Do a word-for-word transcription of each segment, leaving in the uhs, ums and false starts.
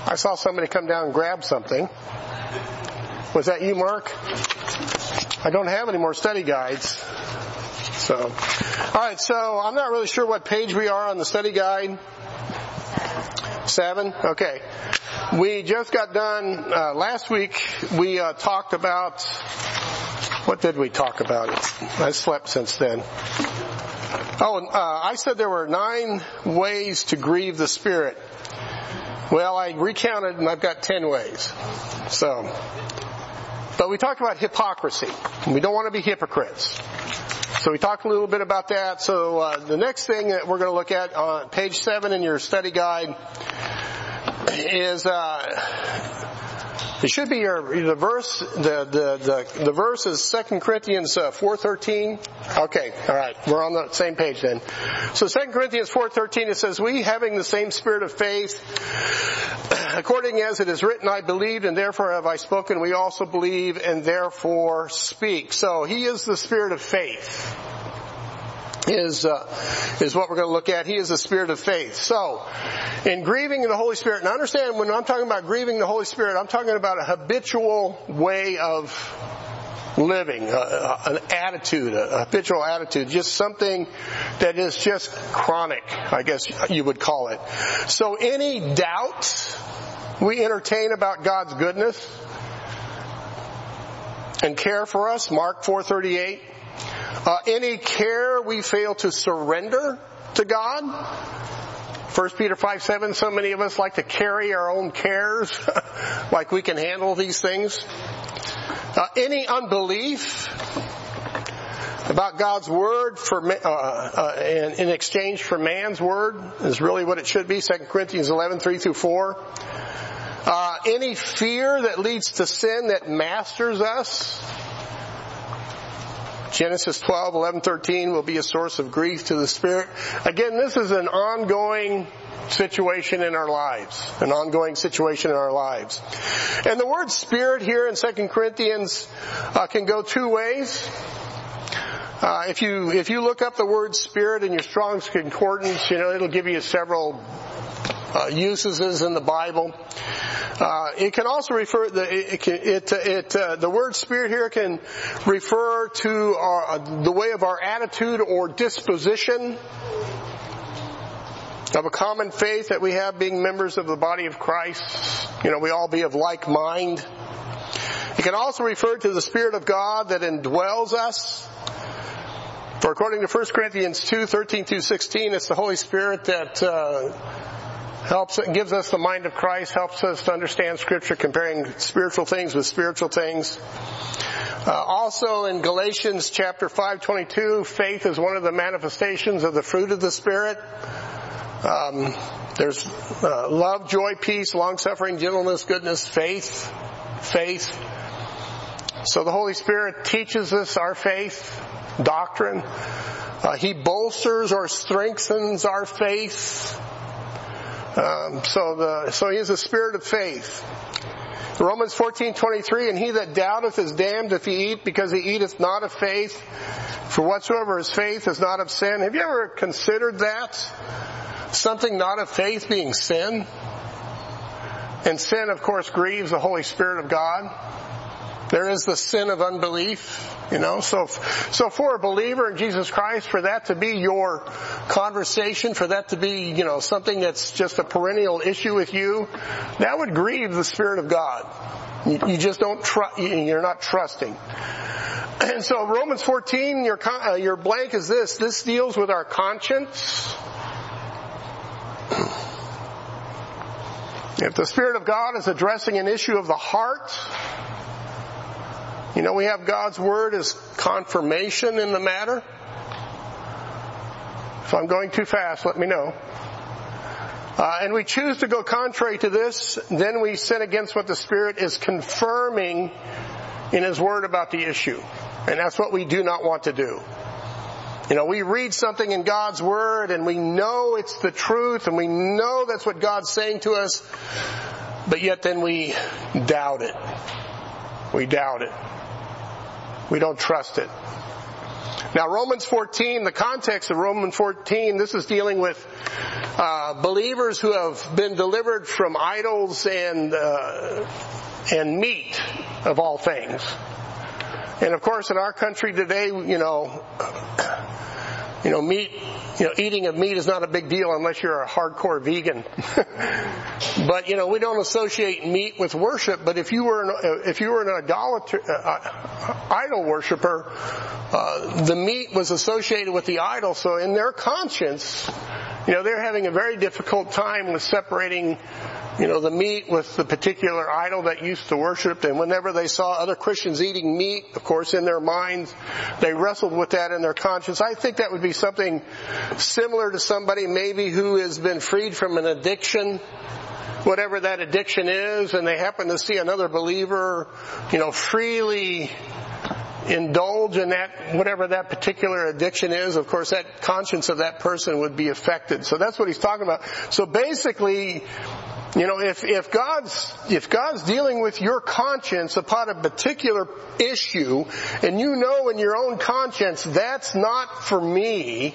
I saw somebody come down and grab something. Was that you, Mark? I don't have any more study guides. So, all right, so I'm not really sure what page we are on the study guide. Seven? Okay. We just got done, uh, last week we uh, talked about, what did we talk about? I slept since then. Oh, uh, I said there were nine ways to grieve the Spirit. Well, I recounted and I've got ten ways. So, but we talked about hypocrisy. We don't want to be hypocrites. So we talked a little bit about that. So uh, the next thing that we're going to look at on page seven in your study guide is uh, it should be your the verse. The the the, the verse is Second Corinthians uh, four thirteen. Okay, all right, we're on the same page then. So Second Corinthians four thirteen, it says, "We, having the same spirit of faith, according as it is written, I believed, and therefore have I spoken. We also believe, and therefore speak." So He is the spirit of faith. Is uh, is what we're going to look at. He is the spirit of faith. So, in grieving the Holy Spirit, and understand when I'm talking about grieving the Holy Spirit, I'm talking about a habitual way of living, uh, an attitude, a habitual attitude, just something that is just chronic, I guess you would call it. So, any doubt we entertain about God's goodness and care for us, Mark four thirty-eight. Uh, any care we fail to surrender to God, First Peter five seven, so many of us like to carry our own cares, like we can handle these things. Uh, any unbelief about God's word for uh, uh, in, in exchange for man's word is really what it should be, Second Corinthians eleven three through four. Uh, any fear that leads to sin that masters us, Genesis twelve eleven thirteen will be a source of grief to the Spirit. Again, this is an ongoing situation in our lives. An ongoing situation in our lives. And the word Spirit here in Second Corinthians uh, can go two ways. Uh, if you if you look up the word Spirit in your Strong's Concordance, you know, it'll give you several uh, usages in the Bible. Uh, it can also refer the it, it, it, it uh, the word spirit here can refer to our, uh, the way of our attitude or disposition of a common faith that we have, being members of the body of Christ. You know, we all be of like mind. It can also refer to the Spirit of God that indwells us. For according to First Corinthians two thirteen through sixteen, it's the Holy Spirit that uh, helps, gives us the mind of Christ, helps us to understand Scripture, comparing spiritual things with spiritual things. Uh, also in Galatians chapter five twenty-two, faith is one of the manifestations of the fruit of the Spirit. Um, there's uh, love, joy, peace, long-suffering, gentleness, goodness, faith, faith. So the Holy Spirit teaches us our faith, doctrine. Uh, He bolsters or strengthens our faith. Um, so the so He is the spirit of faith. Romans fourteen twenty-three, and he that doubteth is damned if he eat, because he eateth not of faith. For whatsoever is faith is not of sin. Have you ever considered that? Something not of faith being sin? And sin, of course, grieves the Holy Spirit of God. There is the sin of unbelief, you know. So, so for a believer in Jesus Christ, for that to be your conversation, for that to be, you know, something that's just a perennial issue with you, that would grieve the Spirit of God. You, you just don't trust. You're not trusting. And so, Romans fourteen, your uh, your blank is this. This deals with our conscience. If the Spirit of God is addressing an issue of the heart, you know, we have God's Word as confirmation in the matter. If I'm going too fast, let me know. Uh, and we choose to go contrary to this, then we sin against what the Spirit is confirming in His Word about the issue. And that's what we do not want to do. You know, we read something in God's Word and we know it's the truth and we know that's what God's saying to us, but yet then we doubt it. We doubt it. We don't trust it. Now Romans fourteen, the context of Romans fourteen, this is dealing with uh, believers who have been delivered from idols and uh, and meat of all things. And of course, in our country today, you know, you know, meat, you know, eating of meat is not a big deal unless you're a hardcore vegan. But you know, we don't associate meat with worship. But if you were an, if you were an idolater, uh, idol worshiper, uh, the meat was associated with the idol. So in their conscience, you know, they're having a very difficult time with separating, you know, the meat with the particular idol that used to worship. And whenever they saw other Christians eating meat, of course, in their minds, they wrestled with that in their conscience. I think that would be something similar to somebody maybe who has been freed from an addiction, whatever that addiction is, and they happen to see another believer, you know, freely indulge in that, whatever that particular addiction is. Of course, that conscience of that person would be affected. So that's what he's talking about. So basically, you know, if, if God's, if God's dealing with your conscience upon a particular issue, and you know in your own conscience, that's not for me,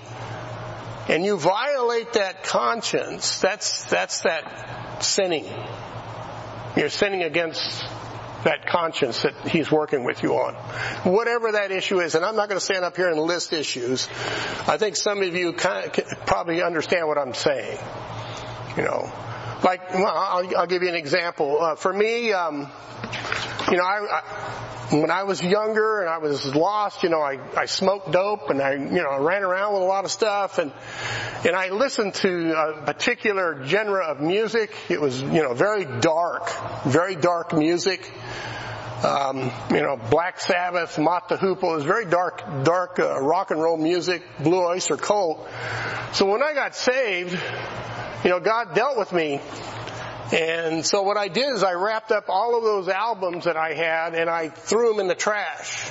and you violate that conscience, that's, that's that sinning. You're sinning against that conscience that he's working with you on. Whatever that issue is, and I'm not going to stand up here and list issues. I think some of you kind of probably understand what I'm saying. You know, like, well, I'll, I'll give you an example. Uh, for me, um, you know, I, I, when I was younger and I was lost, you know, I, I smoked dope and I, you know, ran around with a lot of stuff, and and I listened to a particular genre of music. It was, you know, very dark, very dark music. Um, you know, Black Sabbath, Mott the Hoople. It was very dark, dark uh, rock and roll music, Blue Oyster Cult. So when I got saved, you know, God dealt with me. And so what I did is I wrapped up all of those albums that I had and I threw them in the trash.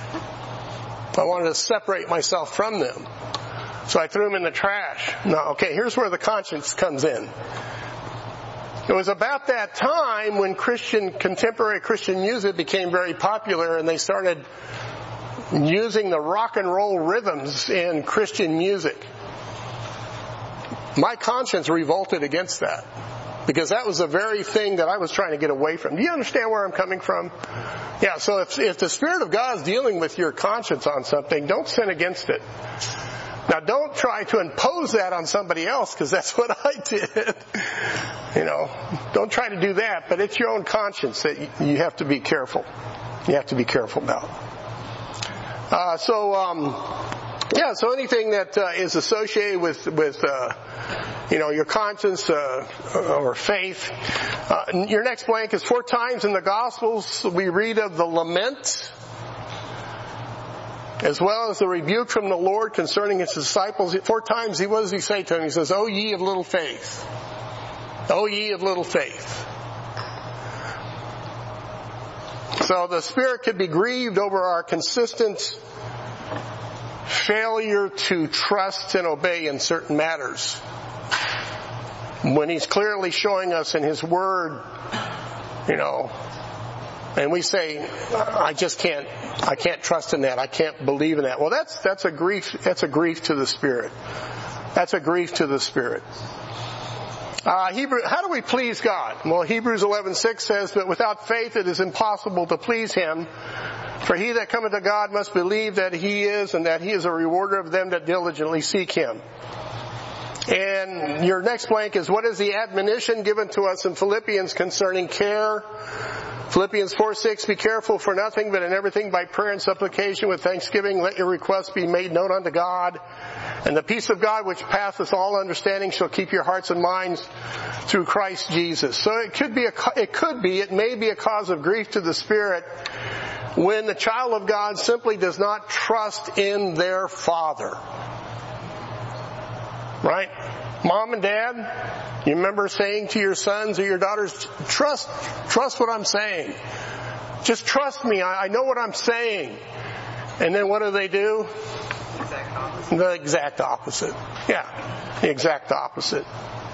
I wanted to separate myself from them. So I threw them in the trash. Now, okay, here's where the conscience comes in. It was about that time when Christian, contemporary Christian music became very popular, and they started using the rock and roll rhythms in Christian music. My conscience revolted against that, because that was the very thing that I was trying to get away from. Do you understand where I'm coming from? Yeah, so if, if the Spirit of God is dealing with your conscience on something, don't sin against it. Now, don't try to impose that on somebody else, because that's what I did. You know, don't try to do that, but it's your own conscience that you have to be careful. You have to be careful about. Uh, so, um, yeah, so anything that uh, is associated with, with, uh, you know, your conscience, uh, or faith. Uh, your next blank is four times in the Gospels we read of the lament, as well as the rebuke from the Lord concerning his disciples. Four times, he, what does he say to them? He says, "O ye of little faith. O ye of little faith." So the Spirit could be grieved over our consistent failure to trust and obey in certain matters, when he's clearly showing us in his word, you know, and we say, I just can't, I can't trust in that. I can't believe in that. Well, that's, that's a grief, that's a grief to the Spirit. That's a grief to the Spirit. Uh, Hebrew, how do we please God? Well, Hebrews eleven six says, "But without faith it is impossible to please him. For he that cometh to God must believe that he is, and that he is a rewarder of them that diligently seek him." And your next blank is, what is the admonition given to us in Philippians concerning care? Philippians four six, "Be careful for nothing, but in everything by prayer and supplication with thanksgiving let your requests be made known unto God. And the peace of God which passeth all understanding shall keep your hearts and minds through Christ Jesus." So it could be, a, it could be, it may be a cause of grief to the Spirit when the child of God simply does not trust in their Father. Right? Mom and Dad, you remember saying to your sons or your daughters, trust, trust what I'm saying. Just trust me. I, I know what I'm saying. And then what do they do? Exact opposite. The exact opposite. Yeah. The exact opposite.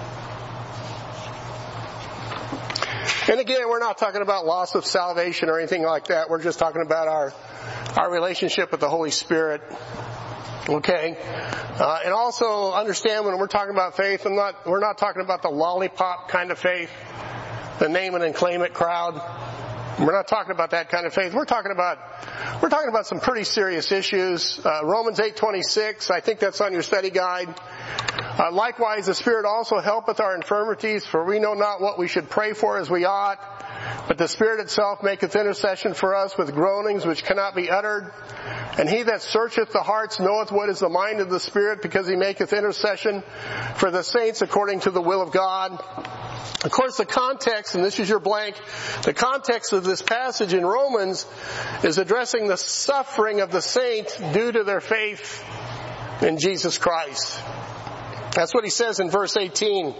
And again, we're not talking about loss of salvation or anything like that. We're just talking about our, our relationship with the Holy Spirit. Okay, uh, and also understand when we're talking about faith, I'm not, we're not talking about the lollipop kind of faith, the name it and claim it crowd. We're not talking about that kind of faith. We're talking about, we're talking about some pretty serious issues. Uh, Romans eight twenty-six, I think that's on your study guide. Uh, likewise, the Spirit also helpeth our infirmities, for we know not what we should pray for as we ought, but the Spirit itself maketh intercession for us with groanings which cannot be uttered. And he that searcheth the hearts knoweth what is the mind of the Spirit, because he maketh intercession for the saints according to the will of God. Of course, the context, and this is your blank, the context of this passage in Romans is addressing the suffering of the saints due to their faith in Jesus Christ. That's what he says in verse eighteen.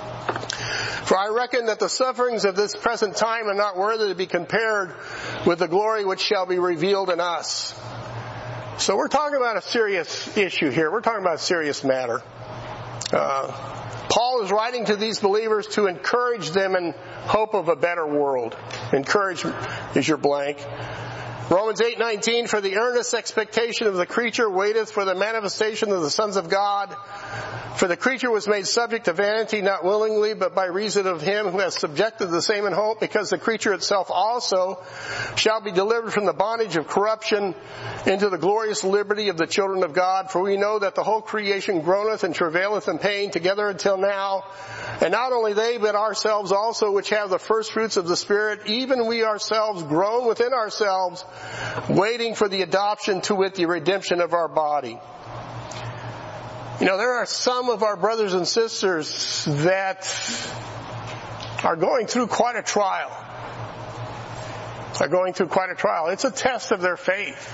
For I reckon that the sufferings of this present time are not worthy to be compared with the glory which shall be revealed in us. So we're talking about a serious issue here. We're talking about a serious matter. Uh, Paul is writing to these believers to encourage them in hope of a better world. Encourage is your blank. Romans eight nineteen, for the earnest expectation of the creature waiteth for the manifestation of the sons of God. For the creature was made subject to vanity, not willingly, but by reason of him who has subjected the same in hope, because the creature itself also shall be delivered from the bondage of corruption into the glorious liberty of the children of God. For we know that the whole creation groaneth and travaileth in pain together until now. And not only they, but ourselves also, which have the first fruits of the Spirit, even we ourselves groan within ourselves, waiting for the adoption, to wit, the redemption of our body. You know, there are some of our brothers and sisters that are going through quite a trial. Are going through quite a trial. It's a test of their faith.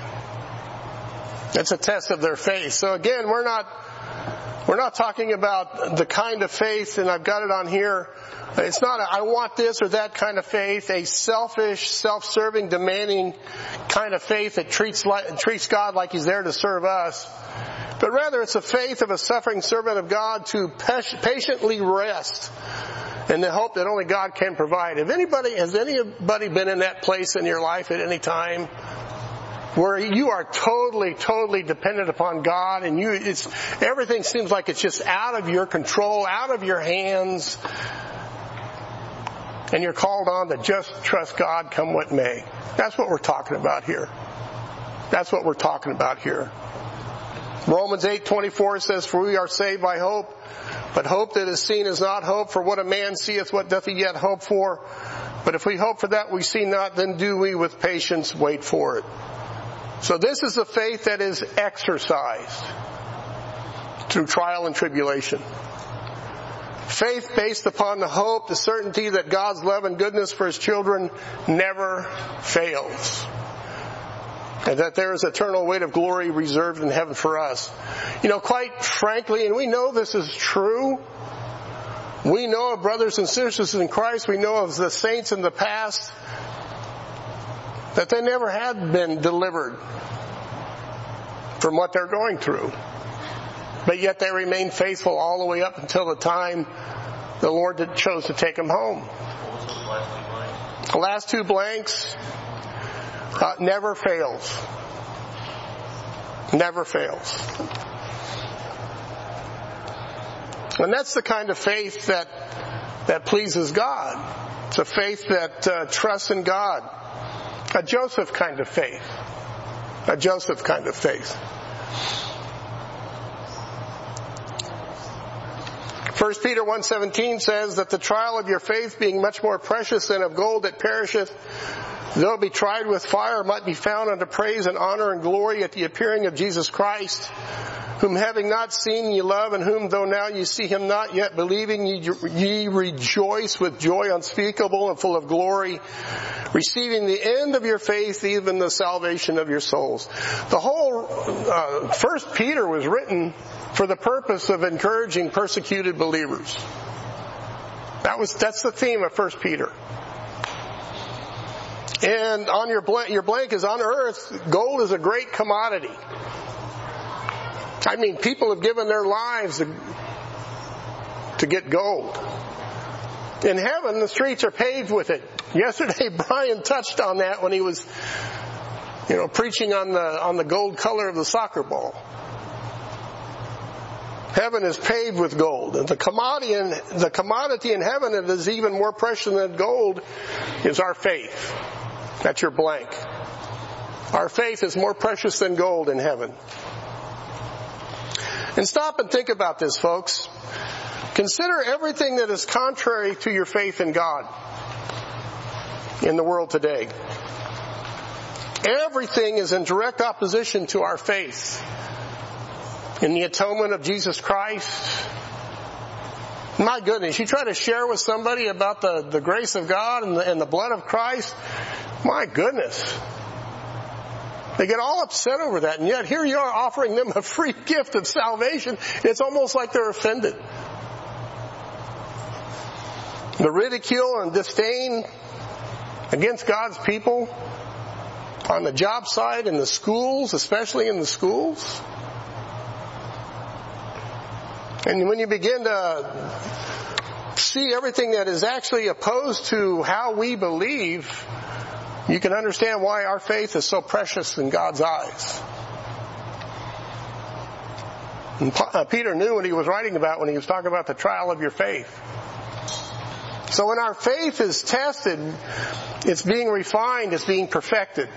It's a test of their faith. So again, we're not, we're not talking about the kind of faith, and I've got it on here. It's not a, I want this or that kind of faith, a selfish, self-serving, demanding kind of faith that treats like, treats God like He's there to serve us. But rather it's a faith of a suffering servant of God to patiently rest in the hope that only God can provide. If anybody, has anybody been in that place in your life at any time where you are totally, totally dependent upon God, and you, it's, everything seems like it's just out of your control, out of your hands, and you're called on to just trust God come what may? That's what we're talking about here. That's what we're talking about here. Romans eight twenty-four says, for we are saved by hope, but hope that is seen is not hope. For what a man seeth, what doth he yet hope for? But if we hope for that we see not, then do we with patience wait for it. So this is the faith that is exercised through trial and tribulation. Faith based upon the hope, the certainty that God's love and goodness for His children never fails. And that there is eternal weight of glory reserved in heaven for us. You know, quite frankly, and we know this is true, we know of brothers and sisters in Christ, we know of the saints in the past, that they never had been delivered from what they're going through. But yet they remain faithful all the way up until the time the Lord chose to take them home. The last two blanks. Uh, never fails. Never fails. And that's the kind of faith that that pleases God. It's a faith that uh, trusts in God. A Joseph kind of faith. A Joseph kind of faith. First Peter one seventeen says that the trial of your faith, being much more precious than of gold that perisheth, though it be tried with fire, might be found unto praise and honor and glory at the appearing of Jesus Christ, whom having not seen ye love, and whom though now ye see Him not, yet believing ye, ye rejoice with joy unspeakable and full of glory, receiving the end of your faith, even the salvation of your souls. The whole uh, First Peter was written for the purpose of encouraging persecuted believers. That was that's the theme of First Peter. And on your blank, your blank is on earth, gold is a great commodity. I mean, people have given their lives to, to get gold. In heaven, the streets are paved with it. Yesterday, Brian touched on that when he was, you know, preaching on the on the gold color of the soccer ball. Heaven is paved with gold. And the commodity in, the commodity in heaven that is even more precious than gold is our faith. That's your blank. Our faith is more precious than gold in heaven. And stop and think about this, folks. Consider everything that is contrary to your faith in God in the world today. Everything is in direct opposition to our faith in the atonement of Jesus Christ. My goodness, you try to share with somebody about the, the grace of God and the, and the blood of Christ, my goodness. They get all upset over that, and yet here you are offering them a free gift of salvation. It's almost like they're offended. The ridicule and disdain against God's people on the job site, in the schools, especially in the schools. And when you begin to see everything that is actually opposed to how we believe, you can understand why our faith is so precious in God's eyes. And Peter knew what he was writing about when he was talking about the trial of your faith. So when our faith is tested, it's being refined, it's being perfected.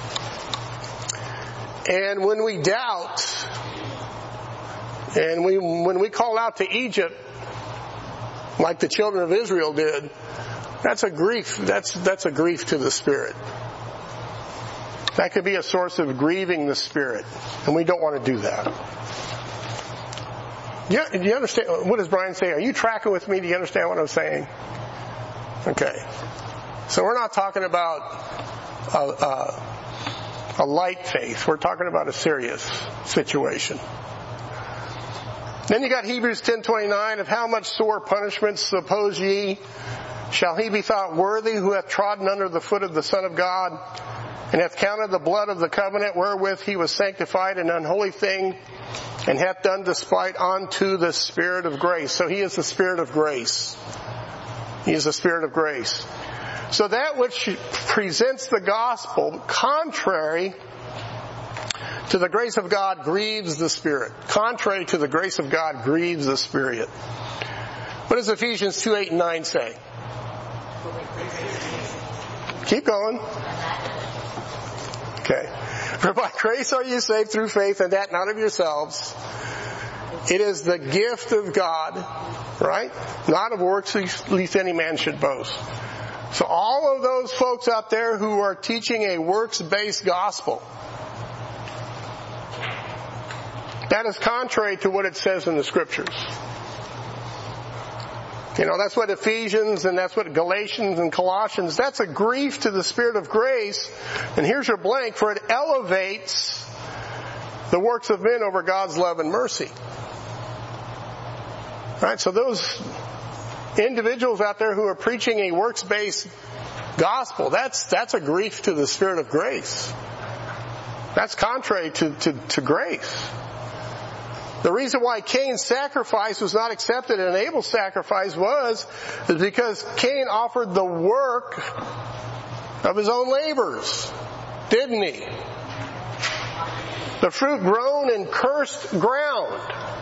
And when we doubt, and we, when we call out to Egypt, like the children of Israel did, that's a grief. That's, that's a grief to the Spirit. That could be a source of grieving the Spirit. And we don't want to do that. Do you, do you understand? What does Brian say? Are you tracking with me? Do you understand what I'm saying? Okay. So we're not talking about a, a, a light faith. We're talking about a serious situation. Then you got Hebrews ten twenty-nine, of how much sore punishment suppose ye shall he be thought worthy who hath trodden under the foot of the Son of God, and hath counted the blood of the covenant wherewith he was sanctified an unholy thing, and hath done despite unto the Spirit of grace. So he is the Spirit of grace. He is the Spirit of grace. So that which presents the gospel contrary to the grace of God grieves the Spirit. Contrary to the grace of God grieves the Spirit. What does Ephesians two, eight, and nine say? Keep going. Okay. For by grace are you saved through faith, and that not of yourselves. It is the gift of God, right? Not of works, lest any man should boast. So all of those folks out there who are teaching a works-based gospel, that is contrary to what it says in the Scriptures. You know, that's what Ephesians and that's what Galatians and Colossians, that's a grief to the Spirit of grace. And here's your blank, for it elevates the works of men over God's love and mercy. Right? So those individuals out there who are preaching a works-based gospel, that's, that's a grief to the Spirit of grace. That's contrary to, to, to grace. The reason why Cain's sacrifice was not accepted and Abel's sacrifice was is because Cain offered the work of his own labors, didn't he? The fruit grown in cursed ground.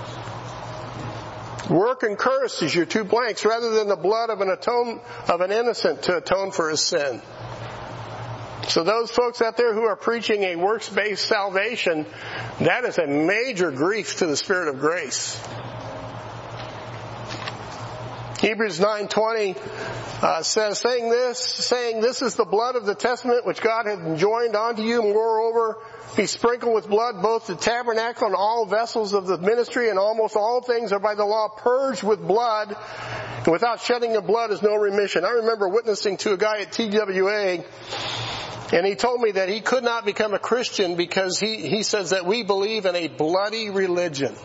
Work and curse is your two blanks, rather than the blood of an atone of an innocent to atone for his sin. So those folks out there who are preaching a works-based salvation, that is a major grief to the Spirit of grace. Hebrews nine twenty uh, says, saying this, saying, this is the blood of the testament which God hath enjoined unto you. Moreover, be sprinkled with blood both the tabernacle and all vessels of the ministry, and almost all things are by the law purged with blood, and without shedding of blood is no remission. I remember witnessing to a guy at T W A, and he told me that he could not become a Christian because he, he says that we believe in a bloody religion.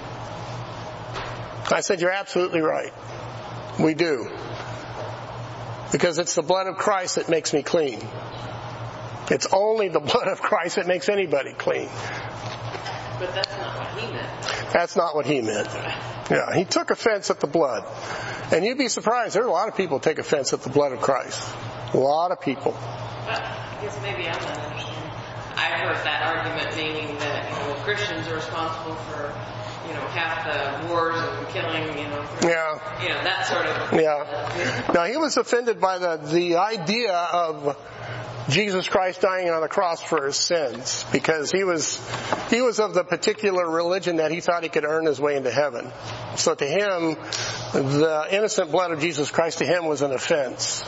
I said, you're absolutely right. We do. Because it's the blood of Christ that makes me clean. It's only the blood of Christ that makes anybody clean. But that's not what he meant. That's not what he meant. Yeah, he took offense at the blood. And you'd be surprised, there are a lot of people who take offense at the blood of Christ. A lot of people. But I guess maybe I'm not understanding. I've heard that argument meaning that, you know, Christians are responsible for you know, half the wars and killing, you know, yeah, you know, that sort of. Yeah. Now he was offended by the the idea of Jesus Christ dying on the cross for his sins, because he was he was of the particular religion that he thought he could earn his way into heaven. So to him, the innocent blood of Jesus Christ to him was an offense.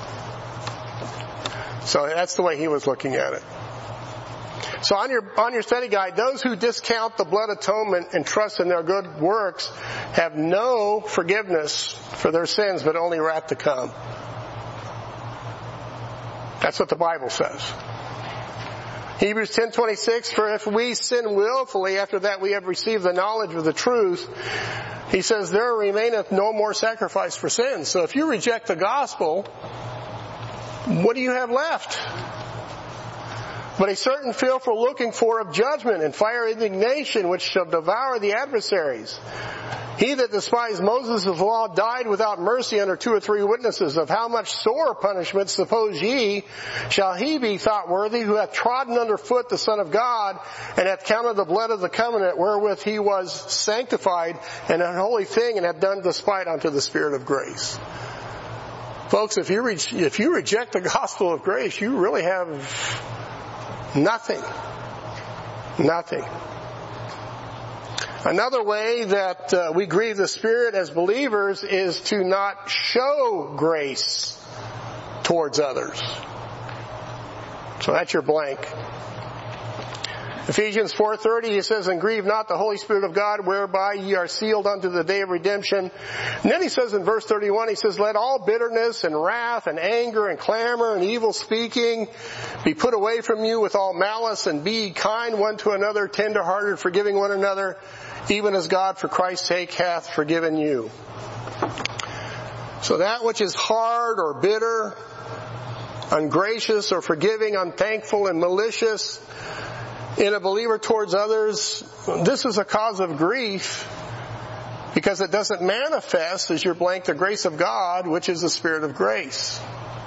So that's the way he was looking at it. So on your on your study guide, those who discount the blood atonement and trust in their good works have no forgiveness for their sins, but only wrath to come. That's what the Bible says. Hebrews ten twenty-six, for if we sin willfully after that we have received the knowledge of the truth, he says, there remaineth no more sacrifice for sins. So if you reject the gospel, what do you have left? But a certain fearful looking for of judgment and fire indignation which shall devour the adversaries. He that despised Moses' law died without mercy under two or three witnesses. Of how much sore punishment, suppose ye, shall he be thought worthy who hath trodden under foot the Son of God, and hath counted the blood of the covenant wherewith he was sanctified an unholy thing, and hath done despite unto the Spirit of grace. Folks, if you, re- if you reject the gospel of grace, you really have nothing. Nothing. Another way that uh, we grieve the Spirit as believers is to not show grace towards others. So that's your blank. Ephesians four thirty, he says, and grieve not the Holy Spirit of God, whereby ye are sealed unto the day of redemption. And then he says in verse thirty-one, he says, let all bitterness and wrath and anger and clamor and evil speaking be put away from you with all malice, and be ye kind one to another, tender-hearted, forgiving one another, even as God for Christ's sake hath forgiven you. So that which is hard or bitter, ungracious or forgiving, unthankful and malicious in a believer towards others, this is a cause of grief because it doesn't manifest as your blank the grace of God, which is the Spirit of grace.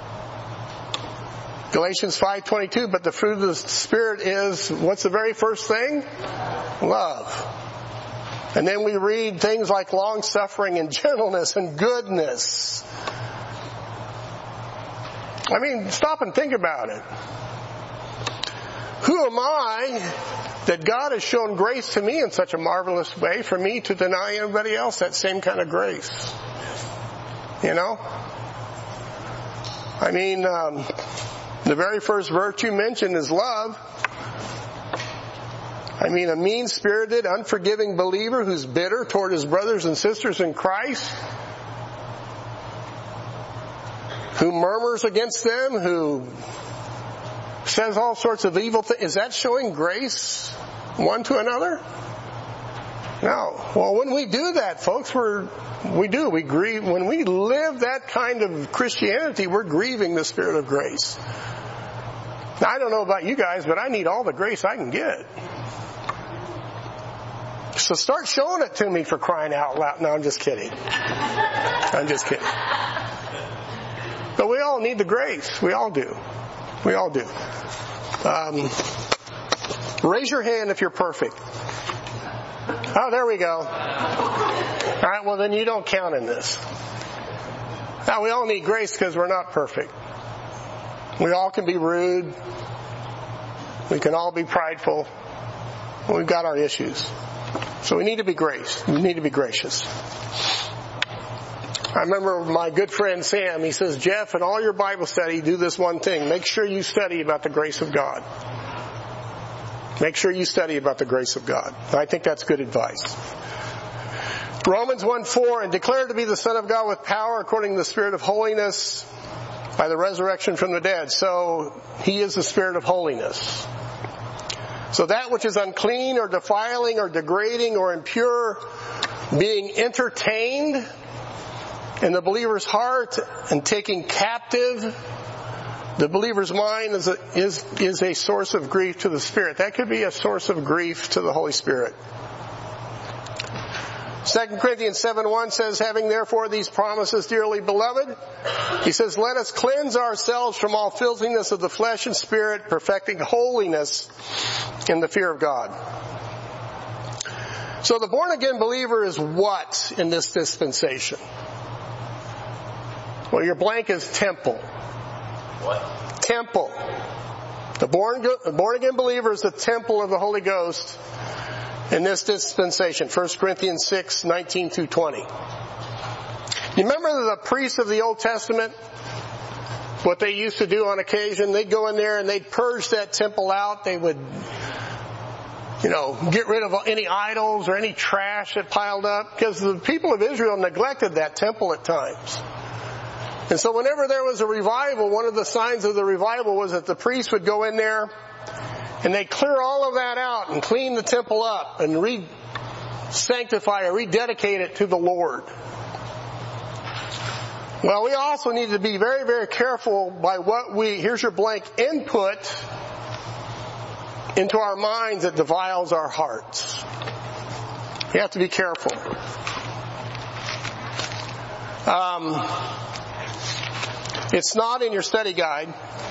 Galatians five twenty-two, but the fruit of the Spirit is, what's the very first thing? Love. And then we read things like long-suffering and gentleness and goodness. I mean, stop and think about it. Who am I that God has shown grace to me in such a marvelous way for me to deny anybody else that same kind of grace? You know? I mean, um, the very first virtue mentioned is love. I mean, a mean-spirited, unforgiving believer who's bitter toward his brothers and sisters in Christ, who murmurs against them, who says all sorts of evil things. Is that showing grace one to another? No. Well, when we do that, folks, we're, we do. We grieve. When we live that kind of Christianity, we're grieving the Spirit of grace. Now, I don't know about you guys, but I need all the grace I can get. So start showing it to me, for crying out loud. No, I'm just kidding. I'm just kidding. But we all need the grace. We all do. We all do. Um, raise your hand if you're perfect. Oh, there we go. All right, well then you don't count in this. Now, we all need grace because we're not perfect. We all can be rude. We can all be prideful. We've got our issues. So we need to be grace. We need to be gracious. I remember my good friend Sam, he says, Jeff, in all your Bible study, do this one thing. Make sure you study about the grace of God. Make sure you study about the grace of God. I think that's good advice. Romans one four, and declared to be the Son of God with power according to the Spirit of holiness by the resurrection from the dead. So He is the Spirit of holiness. So that which is unclean or defiling or degrading or impure, being entertained in the believer's heart and taking captive the believer's mind is a, is, is a source of grief to the Spirit. That could be a source of grief to the Holy Spirit. Second Corinthians seven one says, having therefore these promises, dearly beloved, he says, let us cleanse ourselves from all filthiness of the flesh and spirit, perfecting holiness in the fear of God. So the born-again believer is what in this dispensation? Well, your blank is temple. What? Temple. The born, born-again believer is the temple of the Holy Ghost in this dispensation. First Corinthians six, nineteen through twenty. You remember the priests of the Old Testament? What they used to do on occasion? They'd go in there and they'd purge that temple out. They would, you know, get rid of any idols or any trash that piled up, because the people of Israel neglected that temple at times. And so whenever there was a revival, one of the signs of the revival was that the priests would go in there and they'd clear all of that out and clean the temple up and re-sanctify or rededicate it to the Lord. Well, we also need to be very, very careful by what we, here's your blank, input into our minds that defiles our hearts. You have to be careful. Um, it's not in your study guide,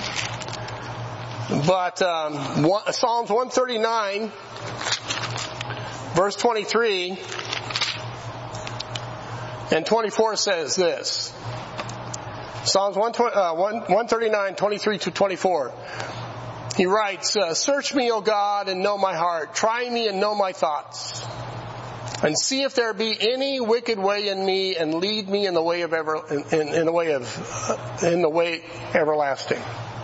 but um, one, Psalms one thirty-nine, verse twenty-three and twenty-four says this. Psalms one thirty-nine, twenty-three to twenty-four. He writes, uh, search me, O God, and know my heart. Try me and know my thoughts. And see if there be any wicked way in me, and lead me in the way of ever, in, in, in the way of, uh, in the way everlasting.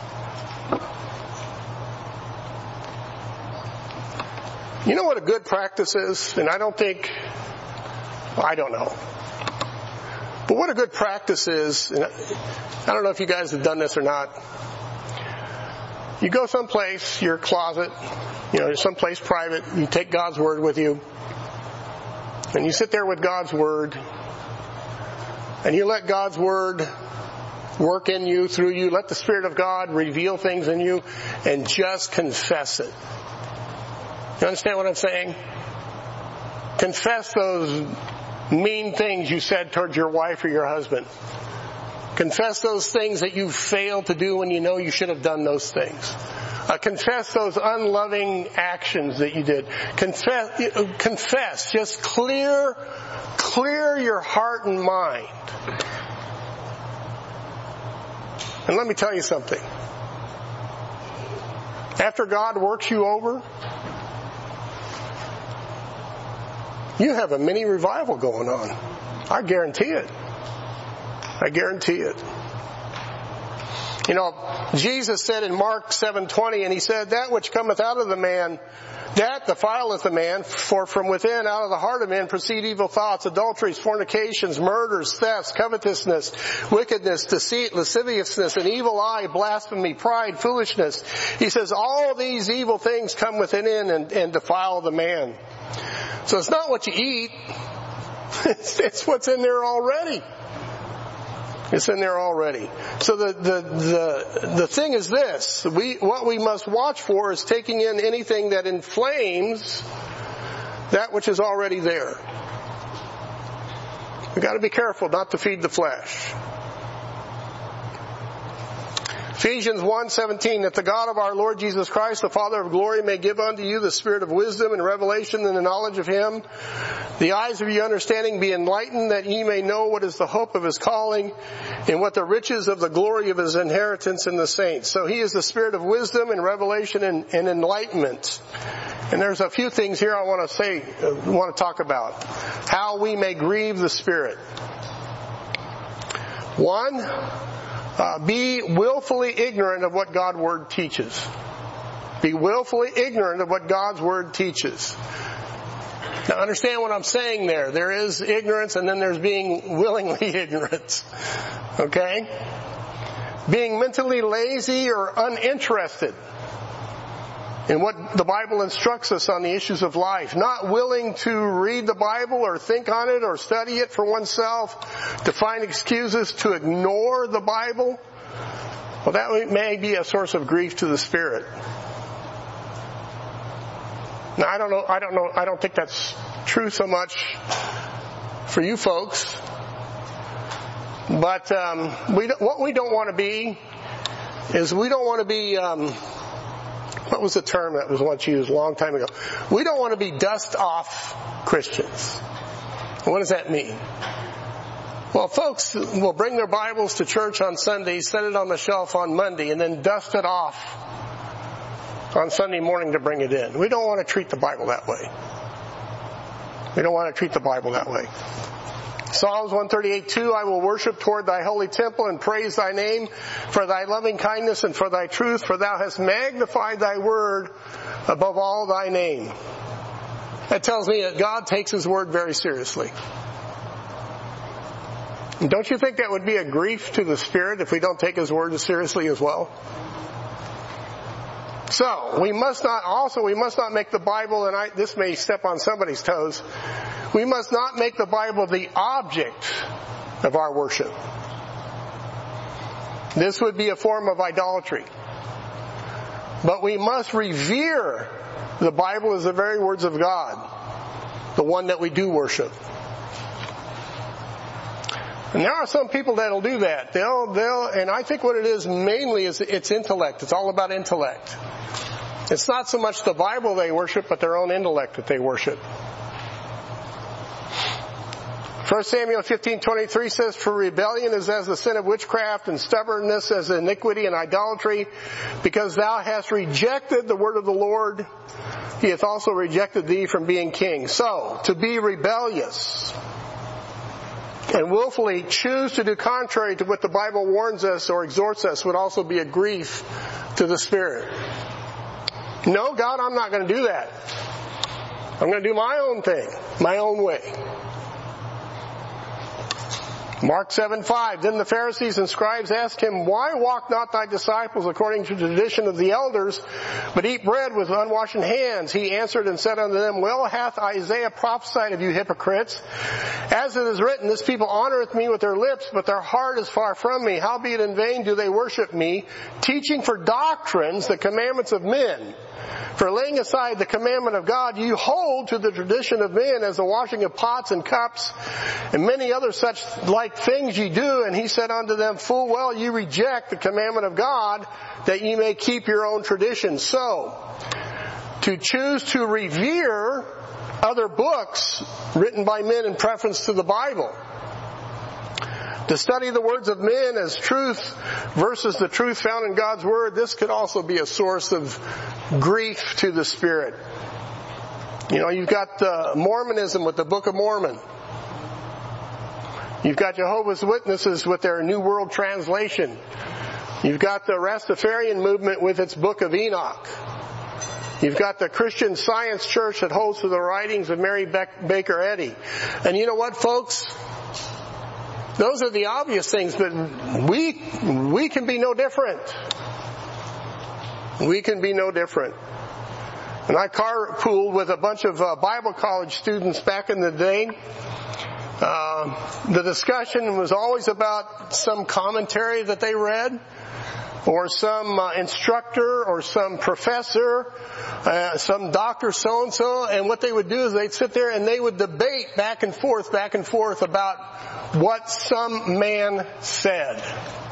You know what a good practice is? And I don't think, well, I don't know. But what a good practice is, and I don't know if you guys have done this or not. You go someplace, your closet, you know, someplace private, you take God's Word with you, and you sit there with God's Word, and you let God's Word work in you, through you, let the Spirit of God reveal things in you, and just confess it. You understand what I'm saying? Confess those mean things you said towards your wife or your husband. Confess those things that you failed to do when you know you should have done those things. Uh, confess those unloving actions that you did. Confess, confess. Just clear, clear your heart and mind. And let me tell you something. After God works you over, you have a mini revival going on. I guarantee it. I guarantee it. You know, Jesus said in Mark seven twenty, and he said, that which cometh out of the man, that defileth the man, for from within, out of the heart of man, proceed evil thoughts, adulteries, fornications, murders, thefts, covetousness, wickedness, deceit, lasciviousness, an evil eye, blasphemy, pride, foolishness. He says, all these evil things come within and, and defile the man. So it's not what you eat. It's, it's what's in there already. It's in there already. So the, the, the, the thing is this. We, what we must watch for is taking in anything that inflames that which is already there. We've got to be careful not to feed the flesh. Ephesians one seventeen, that the God of our Lord Jesus Christ, the Father of glory, may give unto you the spirit of wisdom and revelation and the knowledge of Him, the eyes of your understanding be enlightened, that ye may know what is the hope of His calling, and what the riches of the glory of His inheritance in the saints. So He is the spirit of wisdom and revelation and, and enlightenment. And there's a few things here I want to say, uh, want to talk about. How we may grieve the Spirit. One, Uh, be willfully ignorant of what God's Word teaches. Be willfully ignorant of what God's Word teaches. Now understand what I'm saying there. There is ignorance and then there's being willingly ignorant. Okay? Being mentally lazy or uninterested in what the Bible instructs us on the issues of life. Not willing to read the Bible or think on it or study it for oneself, to find excuses to ignore the Bible. Well, that may be a source of grief to the Spirit. Now, I don't know, I don't know, I don't think that's true so much for you folks. But um, we don't, what we don't want to be is we don't want to be um, What was the term that was once used a long time ago? We don't want to be dust-off Christians. What does that mean? Well, folks will bring their Bibles to church on Sunday, set it on the shelf on Monday, and then dust it off on Sunday morning to bring it in. We don't want to treat the Bible that way. We don't want to treat the Bible that way. Psalms one thirty-eight two, I will worship toward thy holy temple and praise thy name for thy loving kindness and for thy truth, for thou hast magnified thy word above all thy name. That tells me that God takes his word very seriously. And don't you think that would be a grief to the Spirit if we don't take his word as seriously as well? So, we must not, also, we must not make the Bible, and I, this may step on somebody's toes, we must not make the Bible the object of our worship. This would be a form of idolatry. But we must revere the Bible as the very words of God, the one that we do worship. And there are some people that'll do that. They'll, they'll, and I think what it is mainly is it's intellect. It's all about intellect. It's not so much the Bible they worship, but their own intellect that they worship. First Samuel fifteen twenty-three says, for rebellion is as the sin of witchcraft, and stubbornness as iniquity and idolatry, because thou hast rejected the word of the Lord, he hath also rejected thee from being king. So, to be rebellious and willfully choose to do contrary to what the Bible warns us or exhorts us would also be a grief to the Spirit. No, God, I'm not going to do that. I'm going to do my own thing, my own way. Mark seven five, then the Pharisees and scribes asked him, why walk not thy disciples according to the tradition of the elders, but eat bread with unwashed hands? He answered and said unto them, well hath Isaiah prophesied of you hypocrites, as it is written, this people honoreth me with their lips, but their heart is far from me. Howbeit in vain do they worship me, teaching for doctrines the commandments of men. For laying aside the commandment of God, you hold to the tradition of men as the washing of pots and cups, and many other such like things ye do. And he said unto them, full well ye reject the commandment of God, that ye may keep your own tradition. So, to choose to revere other books written by men in preference to the Bible, to study the words of men as truth versus the truth found in God's Word, this could also be a source of grief to the Spirit. You know, you've got uh, Mormonism with the Book of Mormon. You've got Jehovah's Witnesses with their New World Translation. You've got the Rastafarian movement with its Book of Enoch. You've got the Christian Science Church that holds to the writings of Mary Baker Eddy. And you know what, folks? Those are the obvious things, but we, we can be no different. We can be no different. And I carpooled with a bunch of uh, Bible college students back in the day. Uh, the discussion was always about some commentary that they read, or some uh, instructor, or some professor, uh, some doctor so-and-so, and what they would do is they'd sit there and they would debate back and forth, back and forth about what some man said.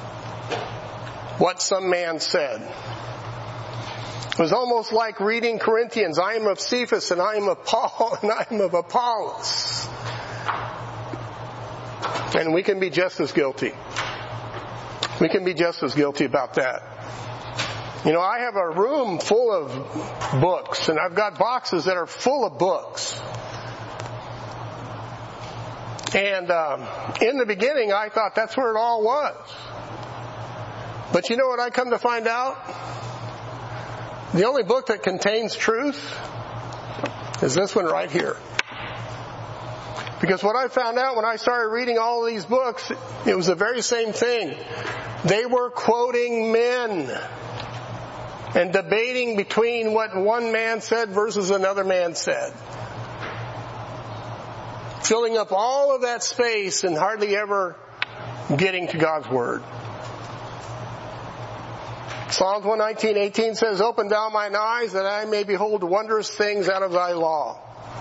What some man said. It was almost like reading Corinthians. I am of Cephas, and I am of Paul, and I am of Apollos. And we can be just as guilty. We can be just as guilty about that. You know, I have a room full of books, and I've got boxes that are full of books. And um, in the beginning, I thought that's where it all was. But you know what I come to find out? The only book that contains truth is this one right here. Because what I found out when I started reading all of these books, it was the very same thing. They were quoting men and debating between what one man said versus another man said. Filling up all of that space and hardly ever getting to God's Word. Psalms one nineteen eighteen says, open thou mine eyes that I may behold wondrous things out of thy law.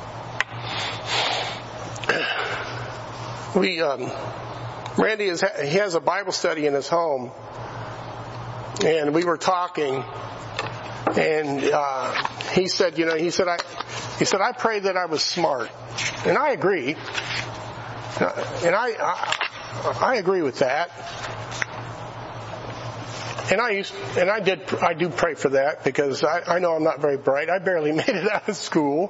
We, um, Randy is, he has a Bible study in his home, and we were talking, And uh, he said, you know, he said, I, he said, I prayed that I was smart, and I agree, and I, I, I agree with that. And I used, and I did, I do pray for that because I, I know I'm not very bright. I barely made it out of school.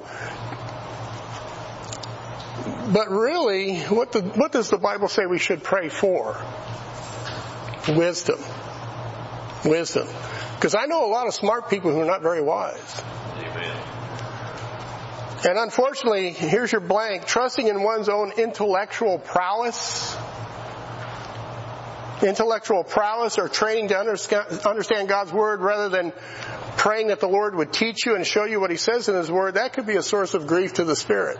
But really, what the, what does the Bible say we should pray for? Wisdom. Wisdom. Because I know a lot of smart people who are not very wise. Amen. And unfortunately, here's your blank, trusting in one's own intellectual prowess, intellectual prowess or training to understand God's Word rather than praying that the Lord would teach you and show you what He says in His Word, that could be a source of grief to the Spirit.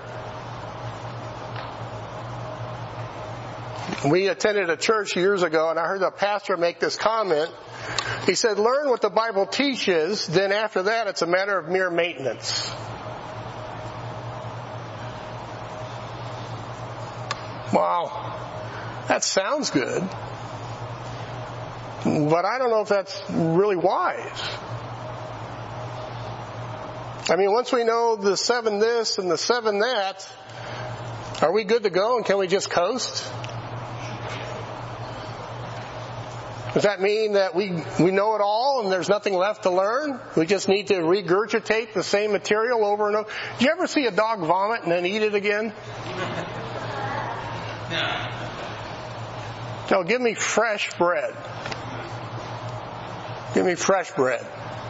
We attended a church years ago, and I heard the pastor make this comment. He said, learn what the Bible teaches, then after that it's a matter of mere maintenance. Wow, that sounds good. But I don't know if that's really wise. I mean, once we know the seven this and the seven that, are we good to go and can we just coast? Does that mean that we, we know it all and there's nothing left to learn? We just need to regurgitate the same material over and over? Do you ever see a dog vomit and then eat it again? No, give me fresh bread. Give me fresh bread.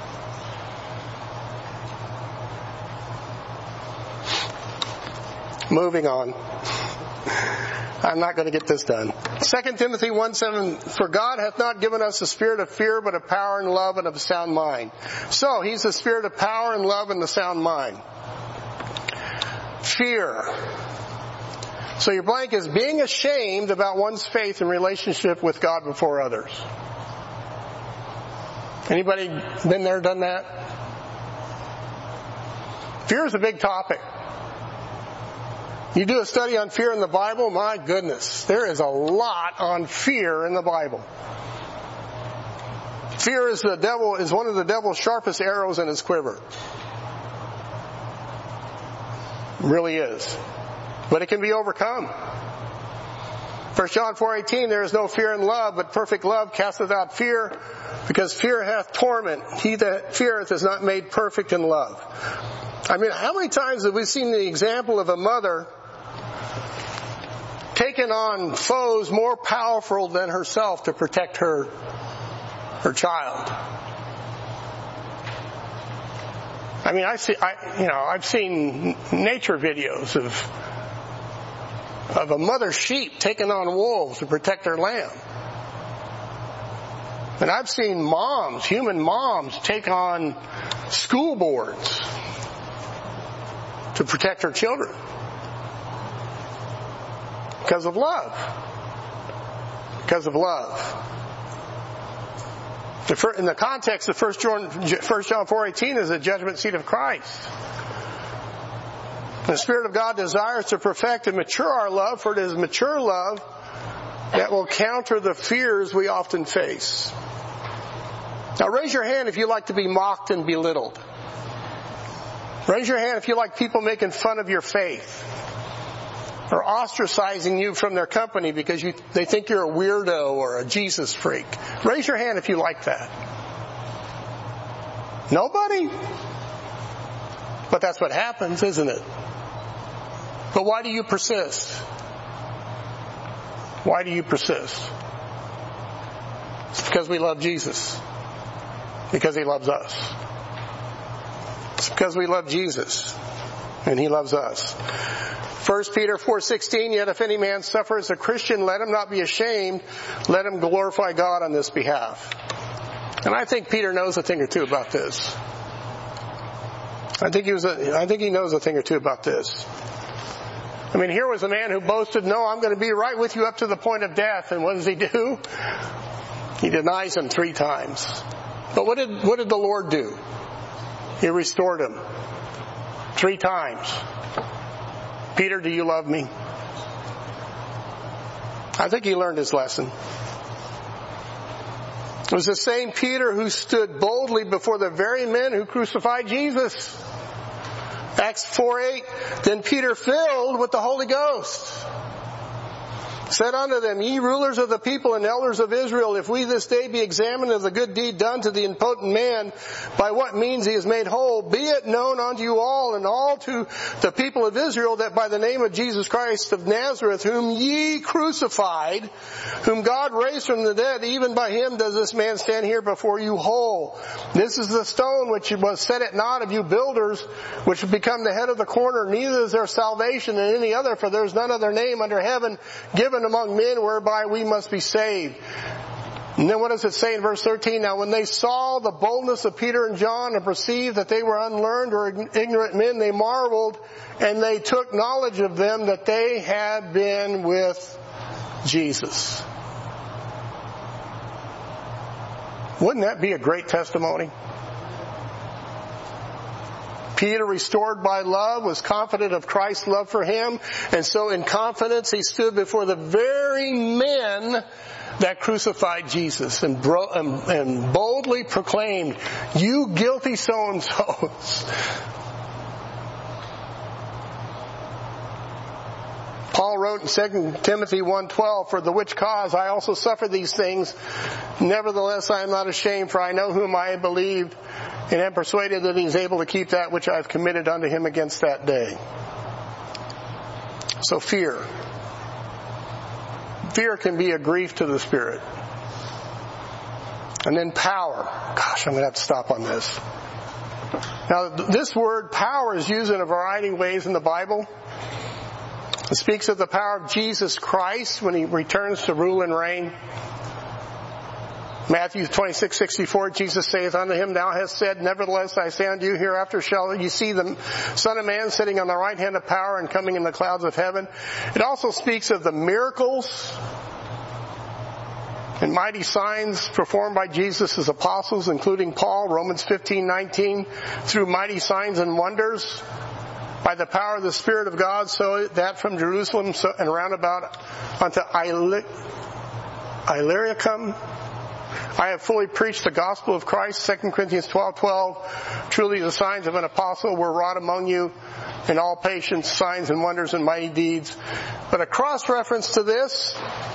Moving on. I'm not going to get this done. Second Timothy one seven, for God hath not given us a spirit of fear, but of power and love and of a sound mind. So, He's the spirit of power and love and the sound mind. Fear. So your blank is being ashamed about one's faith and relationship with God before others. Anybody been there, done that? Fear is a big topic. You do a study on fear in the Bible, my goodness, there is a lot on fear in the Bible. Fear is the devil, is one of the devil's sharpest arrows in his quiver. It really is. But it can be overcome. First John four eighteen, there is no fear in love, but perfect love casteth out fear, because fear hath torment. He that feareth is not made perfect in love. I mean, how many times have we seen the example of a mother taking on foes more powerful than herself to protect her, her child? I mean, I see, I, you know, I've seen nature videos of of a mother sheep taking on wolves to protect her lamb. And I've seen moms, human moms, take on school boards to protect her children. Because of love. Because of love. In the context of First John four eighteen is the judgment seat of Christ. The Spirit of God desires to perfect and mature our love, for it is mature love that will counter the fears we often face. Now raise your hand if you like to be mocked and belittled. Raise your hand if you like people making fun of your faith or ostracizing you from their company because you, they think you're a weirdo or a Jesus freak. Raise your hand if you like that. Nobody? But that's what happens, isn't it? But why do you persist? Why do you persist? It's because we love Jesus. Because He loves us. It's because we love Jesus. And He loves us. First Peter four sixteen, yet if any man suffer as a Christian, let him not be ashamed. Let him glorify God on this behalf. And I think Peter knows a thing or two about this. I think he was a, I think he knows a thing or two about this. I mean, here was a man who boasted, no, I'm going to be right with you up to the point of death. And what does he do? He denies Him three times. But what did, what did the Lord do? He restored him three times. Peter, do you love me? I think he learned his lesson. It was the same Peter who stood boldly before the very men who crucified Jesus. Acts four eight, then Peter, filled with the Holy Ghost, said unto them, ye rulers of the people and elders of Israel, if we this day be examined of the good deed done to the impotent man, by what means he is made whole, be it known unto you all and all to the people of Israel that by the name of Jesus Christ of Nazareth, whom ye crucified, whom God raised from the dead, even by him does this man stand here before you whole. This is the stone which was set at naught of you builders, which have become the head of the corner. Neither is there salvation in any other, for there is none other name under heaven given among men whereby we must be saved. And then what does it say in verse thirteen? Now when they saw the boldness of Peter and John and perceived that they were unlearned or ignorant men, they marveled, and they took knowledge of them that they had been with Jesus. Wouldn't that be a great testimony? Peter, restored by love, was confident of Christ's love for him, and so in confidence he stood before the very men that crucified Jesus and, bro- and, and boldly proclaimed, you guilty so-and-sos. Paul wrote in Second Timothy one twelve, for the which cause I also suffer these things. Nevertheless, I am not ashamed, for I know whom I have believed, and am persuaded that he is able to keep that which I have committed unto him against that day. So fear. Fear can be a grief to the spirit. And then power. Gosh, I'm going to have to stop on this. Now, this word power is used in a variety of ways in the Bible. It speaks of the power of Jesus Christ when he returns to rule and reign. Matthew twenty-six sixty-four, Jesus saith unto him, thou hast said, nevertheless I say unto you, hereafter shall ye see the Son of Man sitting on the right hand of power and coming in the clouds of heaven. It also speaks of the miracles and mighty signs performed by Jesus' apostles, including Paul, Romans fifteen nineteen, through mighty signs and wonders, by the power of the Spirit of God, so that from Jerusalem and round about unto Illyricum, I have fully preached the gospel of Christ. Second Corinthians twelve twelve, truly the signs of an apostle were wrought among you in all patience, signs and wonders and mighty deeds. But a cross-reference to this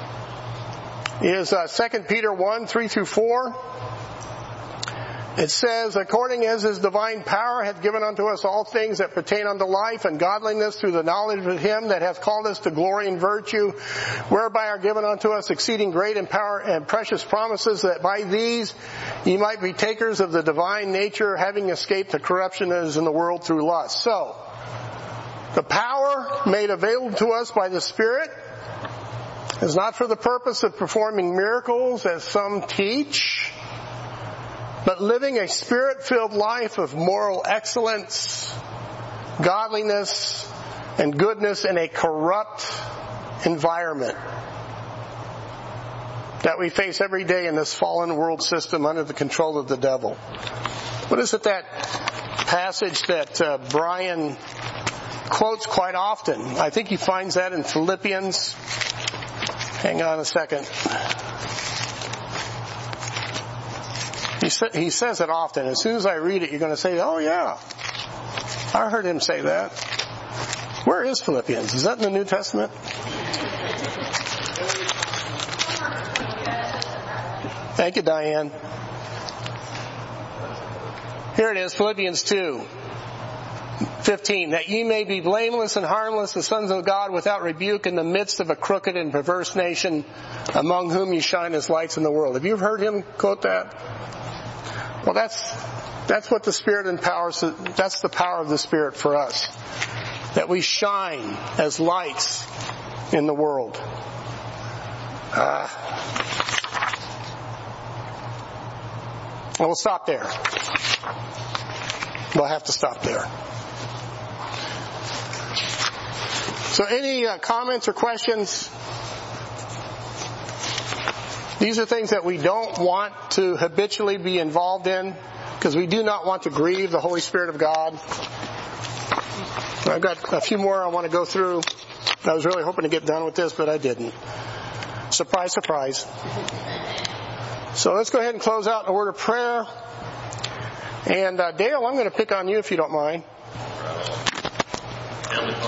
is uh, Second Peter one three through four. It says, according as his divine power hath given unto us all things that pertain unto life and godliness through the knowledge of him that hath called us to glory and virtue, whereby are given unto us exceeding great and power and precious promises, that by these ye might be takers of the divine nature, having escaped the corruption that is in the world through lust. So, the power made available to us by the Spirit is not for the purpose of performing miracles, as some teach, but living a Spirit-filled life of moral excellence, godliness, and goodness in a corrupt environment that we face every day in this fallen world system under the control of the devil. What is it, that passage that uh, Brian quotes quite often? I think he finds that in Philippians. Hang on a second. He, sa- he says it often. As soon as I read it, you're going to say, oh yeah, I heard him say that. Where is Philippians? Is that in the New Testament? Thank you, Diane. Here it is, Philippians two fifteen, that ye may be blameless and harmless, the sons of God, without rebuke, in the midst of a crooked and perverse nation, among whom ye shine as lights in the world. Have you heard him quote that? Well, that's that's what the Spirit empowers. That's the power of the Spirit for us, that we shine as lights in the world. Uh, we'll stop there. We'll have to stop there. So, any uh, comments or questions? These are things that we don't want to habitually be involved in, because we do not want to grieve the Holy Spirit of God. I've got a few more I want to go through. I was really hoping to get done with this, but I didn't. Surprise, surprise. So let's go ahead and close out in a word of prayer. And uh, Dale, I'm going to pick on you if you don't mind.